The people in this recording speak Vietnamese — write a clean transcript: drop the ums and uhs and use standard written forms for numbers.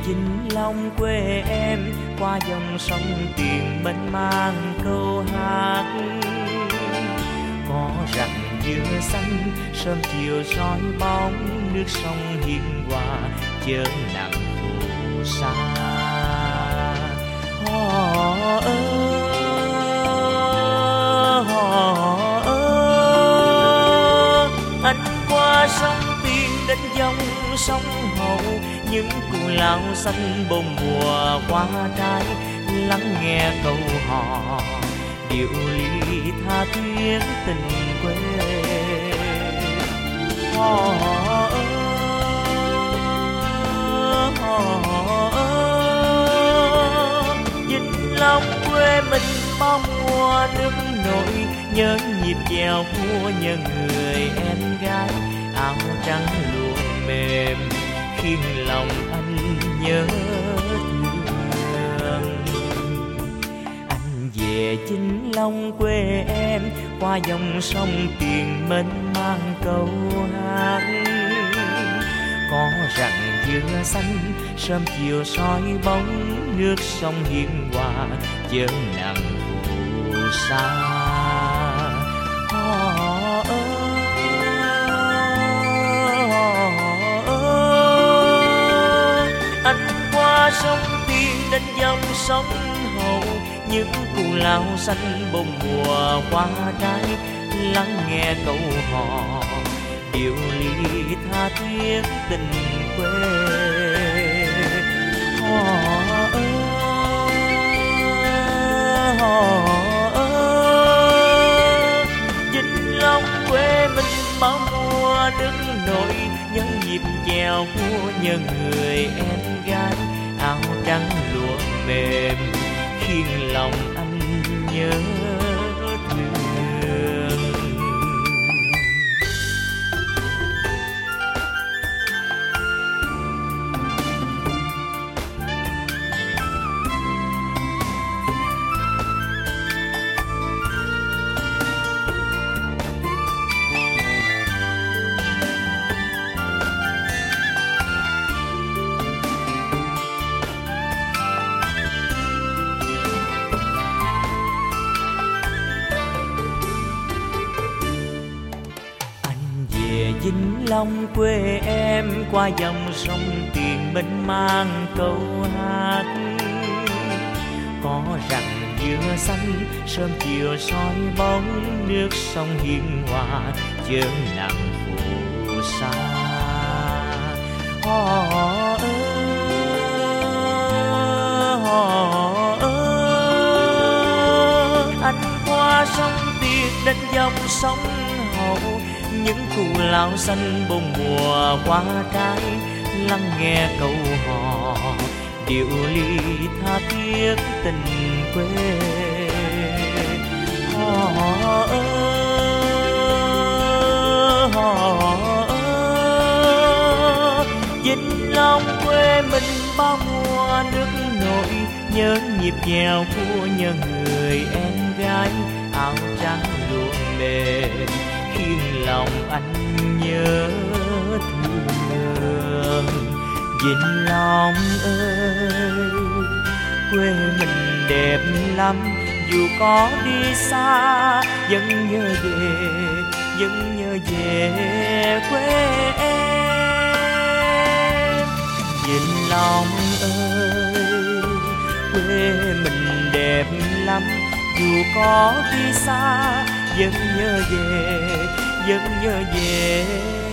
Vĩnh Long quê em, qua dòng sông Tiền mênh mang câu hát. Có rặng dừa xanh, sớm chiều soi bóng, nước sông hiền hòa chớ nặng phù sa. Hò ơ, hò ơ, anh qua sông Tiền đến dòng sông Hậu, những cù lao xanh bông mùa qua trái, lắng nghe câu hò điệu ly tha thiết tình quê. Hò ơ, hò ơ, Vĩnh Long quê mình bao mùa nước nổi, nhớ nhịp chèo của nhớ người em gái, áo trắng lụa mềm khiến lòng anh nhớ thương. Anh về Vĩnh Long quê em, qua dòng sông Tiền mênh mang câu hát. Có rặng dừa xanh, sớm chiều soi bóng, nước sông hiền hòa chớ nặng phù sa. Hò ơ, anh qua sông Tiền đến dòng sông Hậu, những cù lao xanh bông mùa qua trái, lắng nghe câu hò điệu ly tha thiết tình quê. Hò ơ, hò ơ, Vĩnh Long quê mình bao mùa nước nổi, nhớ nhịp chèo của nhớ người em gái, áo trắng lụa mềm khiến lòng anh nhớ thương. Vĩnh Long quê em, qua dòng sông Tiền mênh mang câu hát. Có rặng dừa xanh, sớm chiều soi bóng, nước sông hiền hòa chớ nặng phù sa. Hò ơ, hò ơ, anh qua sông Tiền đến dòng sông Hậu, những cù lao xanh bông mùa qua trái, lắng nghe câu hò điệu ly tha thiết tình quê. Hò ơ, hò ơ, Vĩnh Long quê mình bao mùa nước nổi, nhớ nhịp chèo của nhớ người em gái, áo trắng lụa mềm khiến lòng anh nhớ thương. Vĩnh Long ơi, quê mình đẹp lắm, dù có đi xa vẫn nhớ về, vẫn nhớ về quê em. Vĩnh Long ơi, quê mình đẹp lắm, dù có đi xa vẫn nhớ về, vẫn nhớ về.